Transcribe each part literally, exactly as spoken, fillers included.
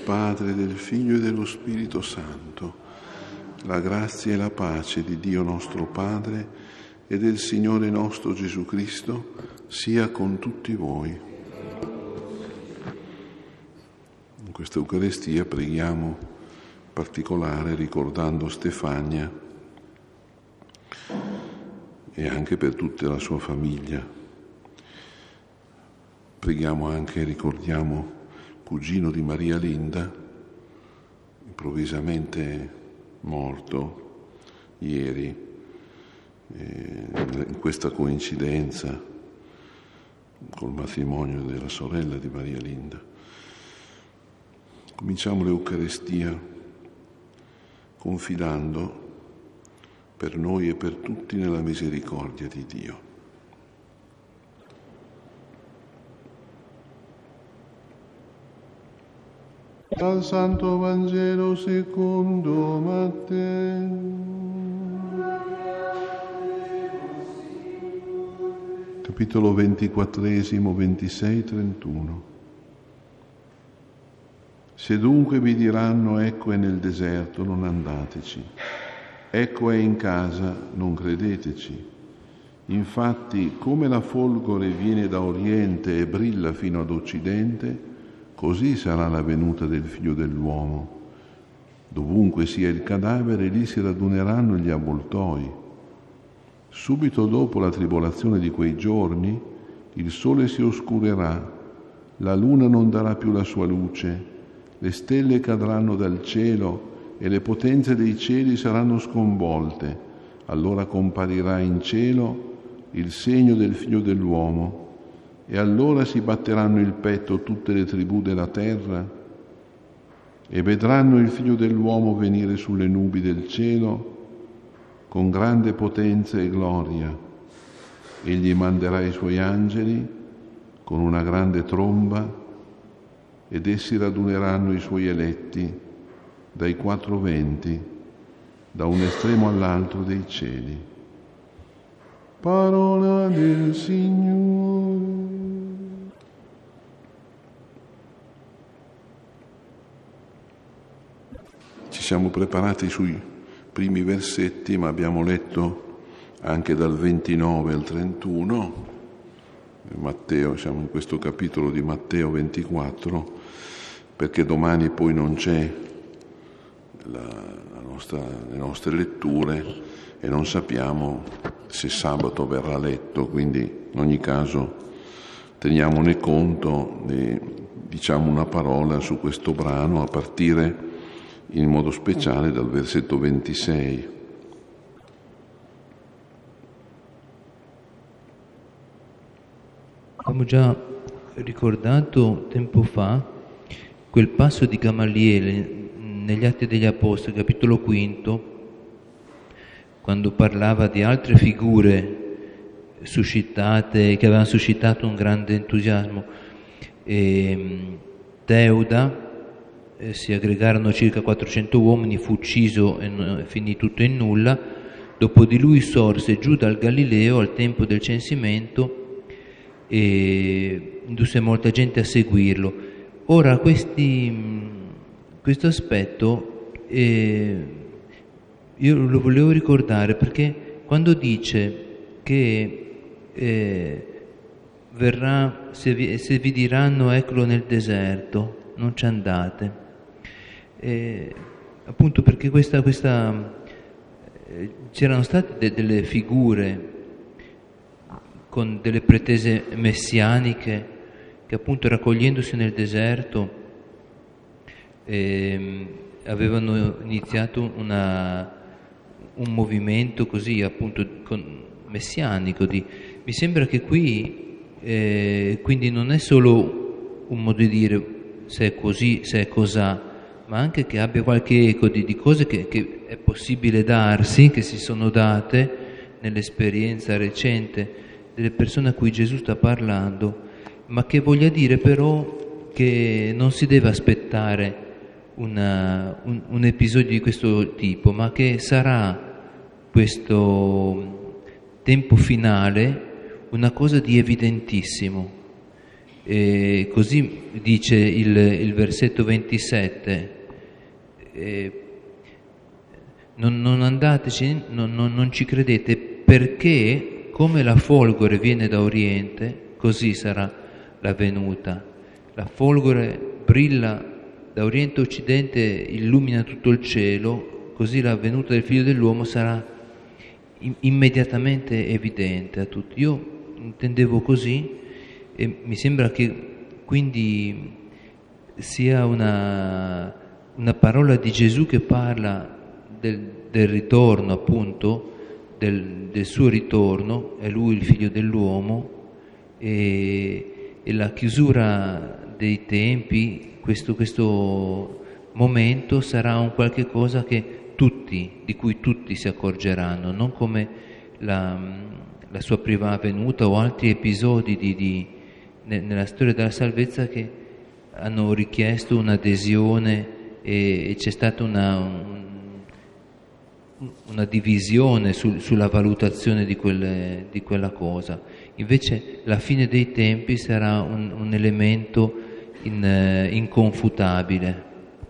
Padre, del Figlio e dello Spirito Santo. La grazia e la pace di Dio nostro Padre e del Signore nostro Gesù Cristo sia con tutti voi. In questa Eucaristia preghiamo in particolare ricordando Stefania e anche per tutta la sua famiglia. Preghiamo anche, ricordiamo cugino di Maria Linda, improvvisamente morto ieri, eh, in questa coincidenza col matrimonio della sorella di Maria Linda. Cominciamo l'Eucaristia confidando per noi e per tutti nella misericordia di Dio. Dal Santo Vangelo secondo Matteo. Capitolo ventiquattresimo, ventisei, trentuno. Se dunque vi diranno ecco è nel deserto, non andateci. Ecco è in casa, non credeteci. Infatti, come la folgore viene da oriente e brilla fino ad occidente, così sarà la venuta del Figlio dell'uomo. Dovunque sia il cadavere, lì si raduneranno gli avvoltoi. Subito dopo la tribolazione di quei giorni, il sole si oscurerà, la luna non darà più la sua luce, le stelle cadranno dal cielo e le potenze dei cieli saranno sconvolte. Allora comparirà in cielo il segno del Figlio dell'uomo. E allora si batteranno il petto tutte le tribù della terra e vedranno il Figlio dell'uomo venire sulle nubi del cielo con grande potenza e gloria. Egli manderà i suoi angeli con una grande tromba ed essi raduneranno i suoi eletti dai quattro venti, da un estremo all'altro dei cieli. Parola del Signore. Ci siamo preparati sui primi versetti, ma abbiamo letto anche dal ventinove al trentuno. Matteo, siamo in questo capitolo di Matteo ventiquattro, perché domani poi non c'è la, la nostra, le nostre letture e non sappiamo se sabato verrà letto, quindi in ogni caso teniamone conto e diciamo una parola su questo brano a partire in modo speciale dal versetto ventisei. Abbiamo già ricordato tempo fa quel passo di Gamaliele negli Atti degli Apostoli, capitolo quinto, quando parlava di altre figure suscitate, che avevano suscitato un grande entusiasmo. E Teuda, eh, si aggregarono circa quattrocento uomini, fu ucciso e no, finì tutto in nulla. Dopo di lui sorse giù dal Galileo al tempo del censimento e indusse molta gente a seguirlo. Ora questi, questo aspetto eh, io lo volevo ricordare perché quando dice che eh, verrà, se vi, se vi diranno eccolo nel deserto, non ci andate, eh, appunto perché questa, questa eh, c'erano state de, delle figure con delle pretese messianiche che appunto raccogliendosi nel deserto eh, avevano iniziato una, un movimento così appunto con, messianico. Di, mi sembra che qui eh, quindi non è solo un modo di dire se è così, se è cosà, ma anche che abbia qualche eco di, di cose che, che è possibile darsi, che si sono date nell'esperienza recente delle persone a cui Gesù sta parlando, ma che voglia dire però che non si deve aspettare una, un, un episodio di questo tipo, ma che sarà questo tempo finale una cosa di evidentissimo, E così dice il, il versetto ventisette, eh, non, non andateci, non, non, non ci credete, perché come la folgore viene da oriente, così sarà la venuta. La folgore brilla da oriente a occidente, illumina tutto il cielo, così la venuta del Figlio dell'uomo sarà immediatamente evidente a tutti. Io intendevo così e mi sembra che quindi sia una, una parola di Gesù che parla del, del ritorno, appunto, del, del suo ritorno, è Lui il Figlio dell'uomo, e, e la chiusura dei tempi, questo, questo momento sarà un qualche cosa che tutti, di cui tutti si accorgeranno, non come la, la sua prima venuta o altri episodi di, di, nella storia della salvezza che hanno richiesto un'adesione e, e c'è stata una, un, una divisione sul, sulla valutazione di, quelle, di quella cosa. Invece la fine dei tempi sarà un, un elemento in, inconfutabile.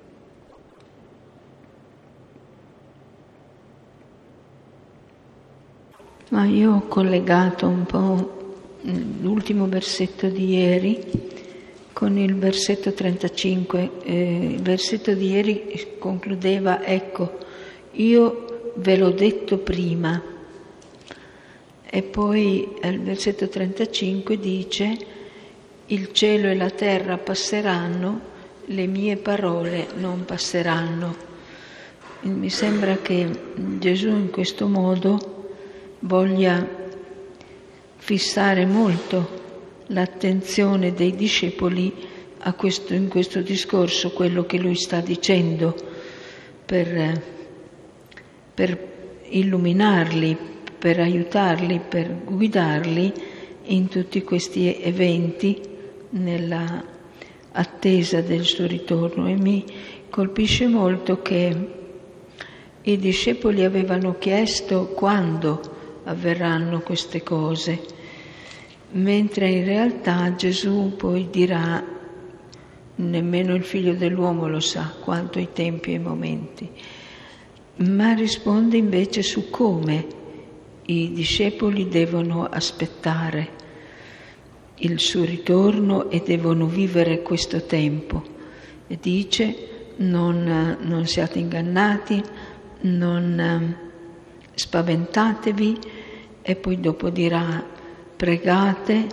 Ma io ho collegato un po' l'ultimo versetto di ieri con il versetto trentacinque. Eh, il versetto di ieri concludeva: ecco, io ve l'ho detto prima. E poi al versetto trentacinque dice: il cielo e la terra passeranno, le mie parole non passeranno. E mi sembra che Gesù in questo modo voglia fissare molto l'attenzione dei discepoli a questo, in questo discorso, quello che lui sta dicendo, per, per illuminarli, per aiutarli, per guidarli in tutti questi eventi nella attesa del suo ritorno. E mi colpisce molto che i discepoli avevano chiesto quando avverranno queste cose, mentre in realtà Gesù poi dirà: nemmeno il Figlio dell'uomo lo sa quanto i tempi e i momenti, ma risponde invece su come i discepoli devono aspettare il suo ritorno e devono vivere questo tempo. E dice: non, non siate ingannati, non spaventatevi, e poi dopo dirà: pregate,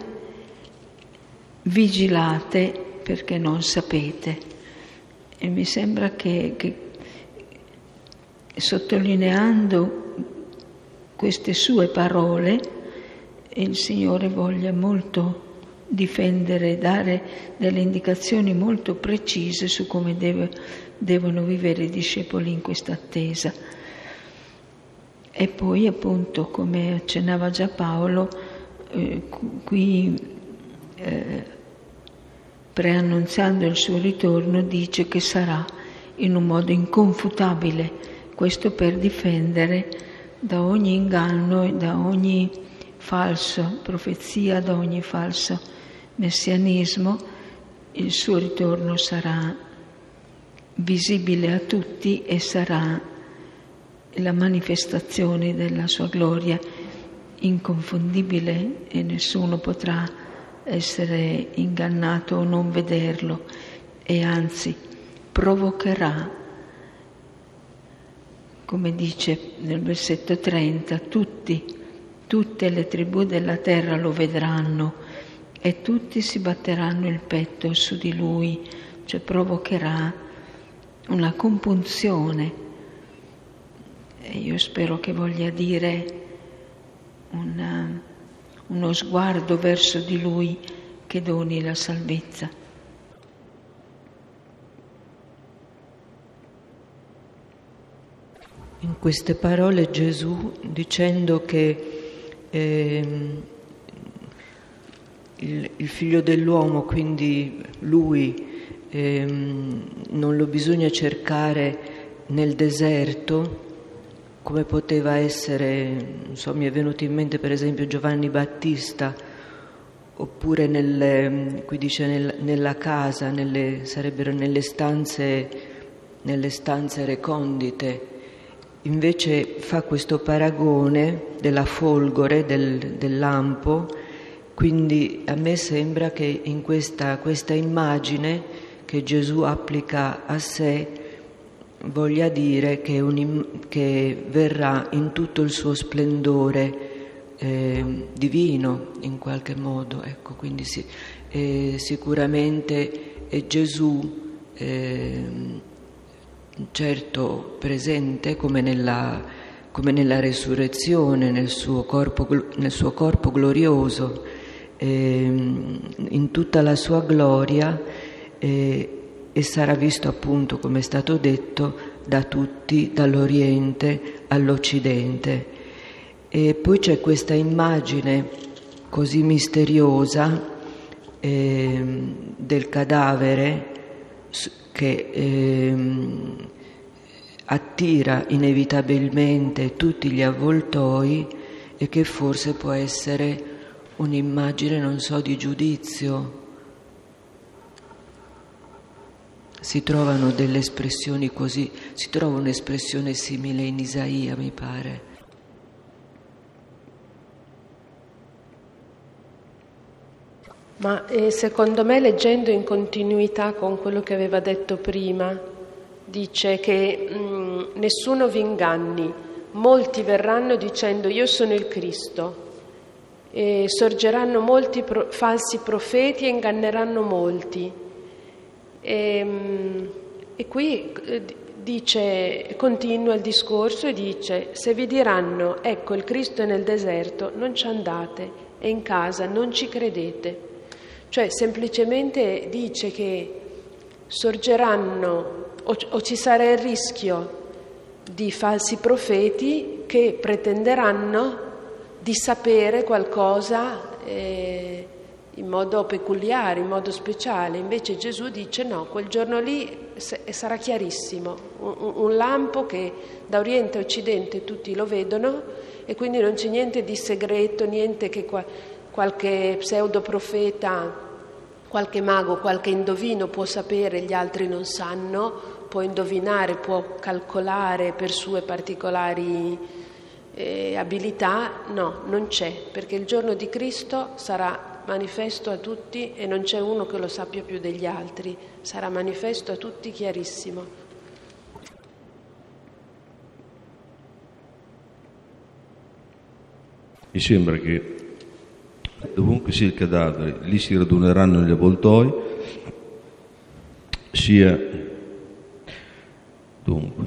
vigilate, perché non sapete. E mi sembra che, che sottolineando queste sue parole il Signore voglia molto difendere, dare delle indicazioni molto precise su come deve, devono vivere i discepoli in questa attesa. E poi, appunto, come accennava già Paolo, eh, qui eh, preannunziando il suo ritorno dice che sarà in un modo inconfutabile, questo per difendere da ogni inganno e da ogni falsa profezia, da ogni falso messianismo. Il suo ritorno sarà visibile a tutti e sarà la manifestazione della sua gloria inconfondibile, e nessuno potrà essere ingannato o non vederlo, e anzi provocherà, come dice nel versetto trenta, tutti, tutte le tribù della terra lo vedranno e tutti si batteranno il petto su di lui, cioè provocherà una compunzione. E io spero che voglia dire una, uno sguardo verso di lui che doni la salvezza. In queste parole Gesù, dicendo che eh, il, il Figlio dell'uomo, quindi lui, eh, non lo bisogna cercare nel deserto, come poteva essere, non so, mi è venuto in mente per esempio Giovanni Battista oppure nelle, qui dice nel, nella casa, nelle, sarebbero nelle stanze, nelle stanze recondite. Invece fa questo paragone della folgore, del, del lampo, quindi a me sembra che in questa, questa immagine che Gesù applica a sé voglia dire che, un, che verrà in tutto il suo splendore eh, divino in qualche modo, ecco, quindi sì, eh, sicuramente è Gesù eh, certo presente come nella, come nella resurrezione, nel suo corpo, nel suo corpo glorioso, eh, in tutta la sua gloria, eh, e sarà visto appunto, come è stato detto, da tutti, dall'Oriente all'Occidente. E poi c'è questa immagine così misteriosa eh, del cadavere che eh, attira inevitabilmente tutti gli avvoltoi e che forse può essere un'immagine, non so, di giudizio. Si trovano delle espressioni così, si trova un'espressione simile in Isaia, mi pare. Ma eh, secondo me, leggendo in continuità con quello che aveva detto prima, dice che mh, nessuno vi inganni, molti verranno dicendo io sono il Cristo, e sorgeranno molti pro- falsi profeti e inganneranno molti. E, e qui dice, continua il discorso e dice: se vi diranno ecco il Cristo è nel deserto, non ci andate, è in casa, non ci credete. Cioè semplicemente dice che sorgeranno o, o ci sarà il rischio di falsi profeti che pretenderanno di sapere qualcosa eh, in modo peculiare, in modo speciale. Invece Gesù dice no, quel giorno lì sarà chiarissimo, un, un lampo che da Oriente a Occidente tutti lo vedono, e quindi non c'è niente di segreto, niente che qua, qualche pseudoprofeta, qualche mago, qualche indovino può sapere, gli altri non sanno, può indovinare, può calcolare per sue particolari eh, abilità. No, non c'è, perché il giorno di Cristo sarà manifesto a tutti e non c'è uno che lo sappia più degli altri, sarà manifesto a tutti chiarissimo. Mi sembra che dovunque sia il cadavere, lì si raduneranno gli avvoltoi, sia dunque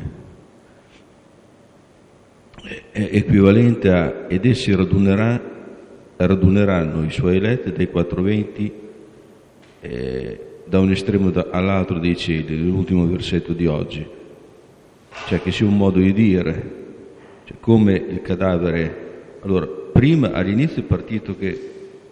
è equivalente a ed essi radunerà raduneranno i suoi eletti dai quattro venti eh, da un estremo da, all'altro dei cieli, l'ultimo versetto di oggi, cioè che sia un modo di dire, cioè come il cadavere. Allora, prima all'inizio è partito che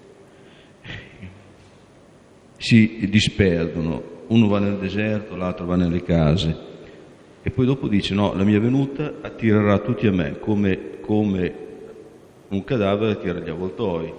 si disperdono, uno va nel deserto, l'altro va nelle case, e poi dopo dice no, la mia venuta attirerà tutti a me, come, come un cadavere attira gli avvoltoi.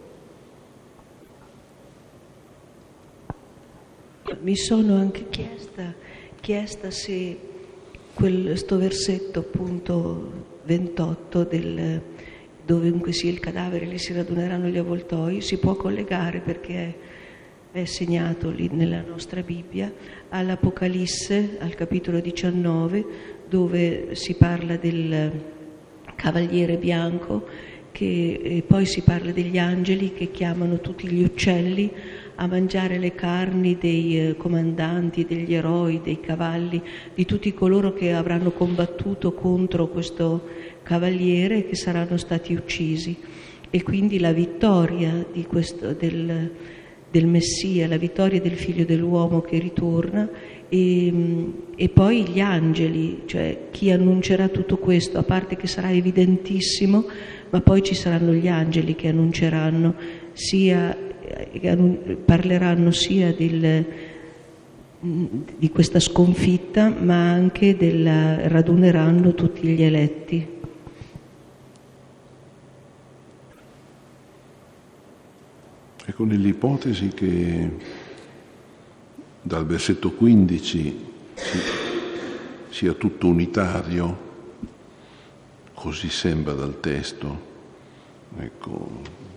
Mi sono anche chiesta, chiesta se questo versetto appunto ventotto del dovunque sia il cadavere lì si raduneranno gli avvoltoi si può collegare, perché è, è segnato lì nella nostra Bibbia, all'Apocalisse, al capitolo diciannove, dove si parla del cavaliere bianco, che e poi si parla degli angeli che chiamano tutti gli uccelli a mangiare le carni dei eh, comandanti, degli eroi, dei cavalli, di tutti coloro che avranno combattuto contro questo cavaliere e che saranno stati uccisi. E quindi la vittoria di questo, del, del Messia, la vittoria del Figlio dell'uomo che ritorna, e, e poi gli angeli, cioè chi annuncerà tutto questo, a parte che sarà evidentissimo, ma poi ci saranno gli angeli che annunceranno, sia che parleranno sia del, di questa sconfitta, ma anche della, raduneranno tutti gli eletti. E Ecco, nell'ipotesi che dal versetto quindici sia tutto unitario, così sembra dal testo, ecco,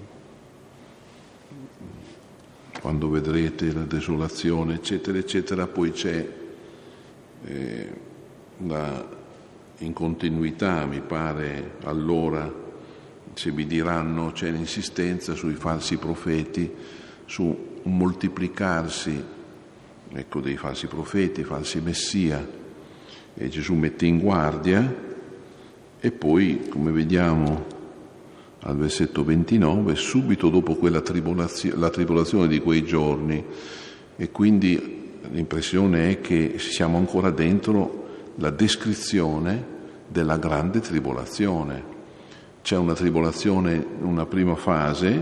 quando vedrete la desolazione, eccetera, eccetera, poi c'è eh, la, in continuità, mi pare, allora, se vi diranno, c'è l'insistenza sui falsi profeti, su un moltiplicarsi, ecco, dei falsi profeti, falsi messia, e Gesù mette in guardia, e poi, come vediamo al versetto ventinove, subito dopo quella tribolazione, la tribolazione di quei giorni, e quindi l'impressione è che siamo ancora dentro la descrizione della grande tribolazione. C'è una tribolazione, una prima fase,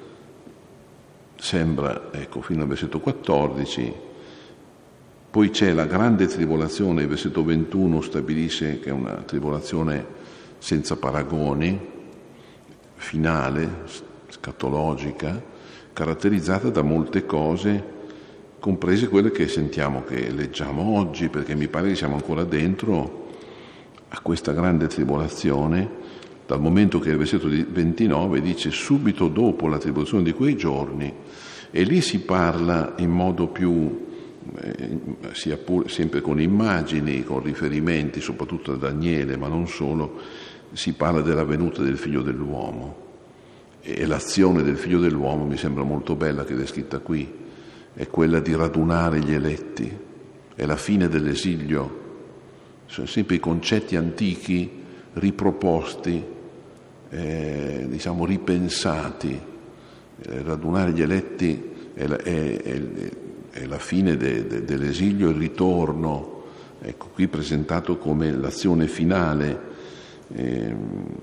sembra, ecco, fino al versetto quattordici, poi c'è la grande tribolazione, il versetto ventuno stabilisce che è una tribolazione senza paragoni, finale, scatologica, caratterizzata da molte cose, comprese quelle che sentiamo, che leggiamo oggi, perché mi pare che siamo ancora dentro a questa grande tribolazione, dal momento che il versetto ventinove dice subito dopo la tribolazione di quei giorni, e lì si parla in modo più, eh, sia pur, sempre con immagini, con riferimenti, soprattutto a Daniele, ma non solo, si parla della venuta del Figlio dell'uomo. E l'azione del Figlio dell'uomo mi sembra molto bella che è descritta qui, è quella di radunare gli eletti, è la fine dell'esilio, sono sempre i concetti antichi riproposti, eh, diciamo ripensati. Eh, radunare gli eletti è la, è, è, è la fine de, de, dell'esilio, il ritorno, ecco, qui presentato come l'azione finale. Eh,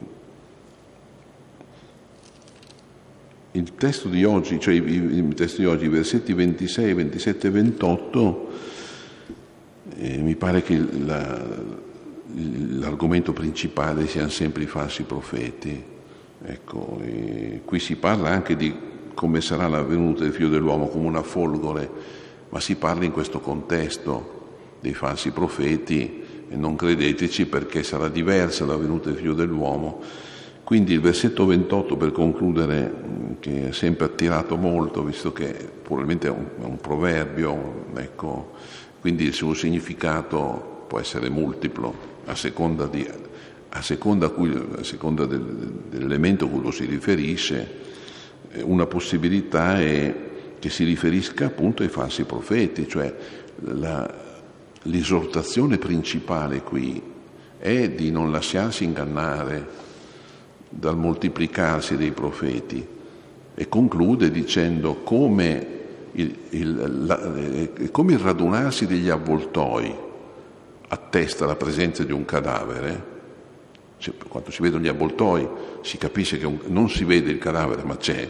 il testo di oggi, cioè i, i testi di oggi, i versetti ventisei, ventisette e ventotto, eh, mi pare che la l'argomento principale siano sempre i falsi profeti. Ecco, e qui si parla anche di come sarà la venuta del Figlio dell'uomo, come una folgore, ma si parla in questo contesto dei falsi profeti, e non credeteci perché sarà diversa la venuta del Figlio dell'uomo. Quindi il versetto ventotto, per concludere, che è sempre attirato molto, visto che probabilmente è un, è un proverbio, ecco, quindi il suo significato può essere multiplo, a seconda, di, a seconda, cui, a seconda del, dell'elemento a cui lo si riferisce. Una possibilità è che si riferisca appunto ai falsi profeti, cioè la, l'esortazione principale qui è di non lasciarsi ingannare dal moltiplicarsi dei profeti, e conclude dicendo come il, il, la, come il radunarsi degli avvoltoi attesta la presenza di un cadavere. Cioè, quando si vedono gli avvoltoi si capisce che un, non si vede il cadavere ma c'è.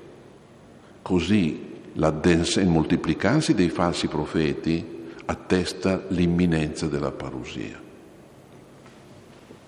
Così l'addensa, il moltiplicarsi dei falsi profeti attesta l'imminenza della parusia.